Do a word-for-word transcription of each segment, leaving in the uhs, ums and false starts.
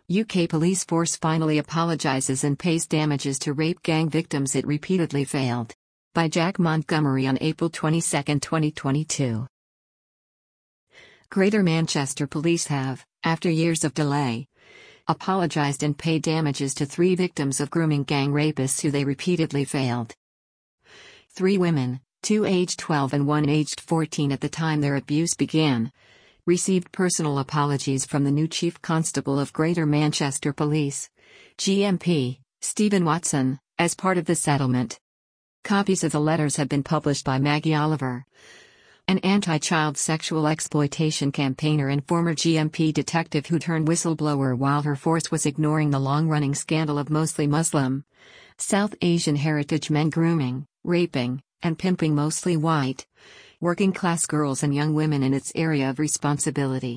U K police force finally apologises and pays damages to rape gang victims it repeatedly failed. By Jack Montgomery on April twenty-second, twenty twenty-two. Greater Manchester Police have, after years of delay, apologised and paid damages to three victims of grooming gang rapists who they repeatedly failed. Three women, two aged twelve and one aged fourteen at the time their abuse began, received personal apologies from the new Chief Constable of Greater Manchester Police, G M P, Stephen Watson, as part of the settlement. Copies of the letters have been published by Maggie Oliver, an anti-child sexual exploitation campaigner and former G M P detective who turned whistleblower while her force was ignoring the long-running scandal of mostly Muslim, South Asian heritage men grooming, raping, and pimping mostly white, working-class girls and young women in its area of responsibility.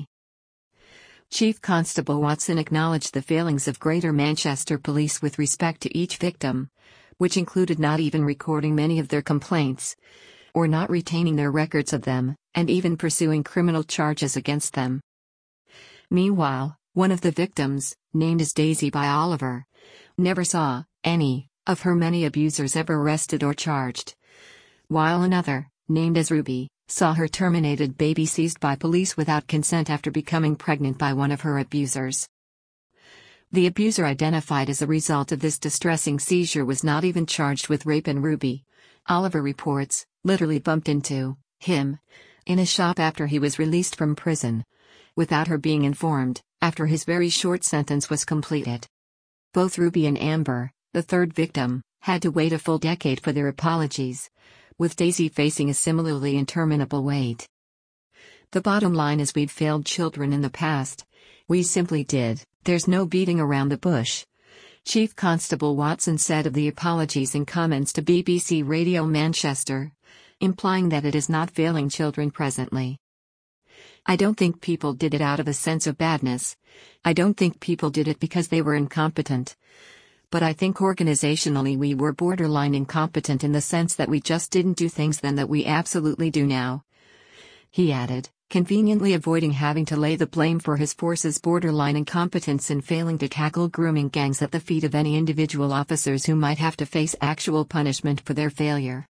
Chief Constable Watson acknowledged the failings of Greater Manchester Police with respect to each victim, which included not even recording many of their complaints, or not retaining their records of them, and even pursuing criminal charges against them. Meanwhile, one of the victims, named as Daisy by Oliver, never saw any of her many abusers ever arrested or charged, while another, named as Ruby, saw her terminated baby seized by police without consent after becoming pregnant by one of her abusers. The abuser identified as a result of this distressing seizure was not even charged with rape, and Ruby, Oliver reports, literally bumped into him in a shop after he was released from prison, without her being informed, after his very short sentence was completed. Both Ruby and Amber, the third victim, had to wait a full decade for their apologies, with Daisy facing a similarly interminable wait. The bottom line is we've failed children in the past. We simply did. There's no beating around the bush, Chief Constable Watson said of the apologies in comments to B B C Radio Manchester, implying that it is not failing children presently. I don't think people did it out of a sense of badness. I don't think people did it because they were incompetent. But I think organizationally we were borderline incompetent in the sense that we just didn't do things then that we absolutely do now. He added, conveniently avoiding having to lay the blame for his force's borderline incompetence in failing to tackle grooming gangs at the feet of any individual officers who might have to face actual punishment for their failure.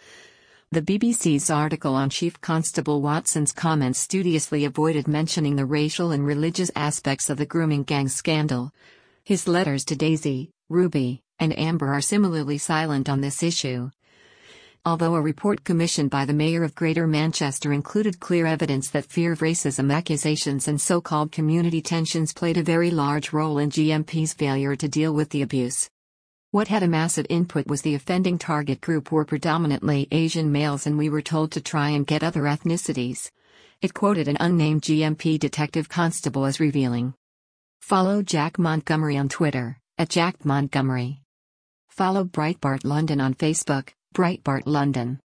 The B B C's article on Chief Constable Watson's comments studiously avoided mentioning the racial and religious aspects of the grooming gang scandal. His letters to Daisy, Ruby, and Amber are similarly silent on this issue. Although a report commissioned by the Mayor of Greater Manchester included clear evidence that fear of racism accusations and so-called community tensions played a very large role in G M P's failure to deal with the abuse. What had a massive input was the offending target group were predominantly Asian males, and we were told to try and get other ethnicities. It quoted an unnamed G M P detective constable as revealing. Follow Jack Montgomery on Twitter, at Jack Montgomery. Follow Breitbart London on Facebook, Breitbart London.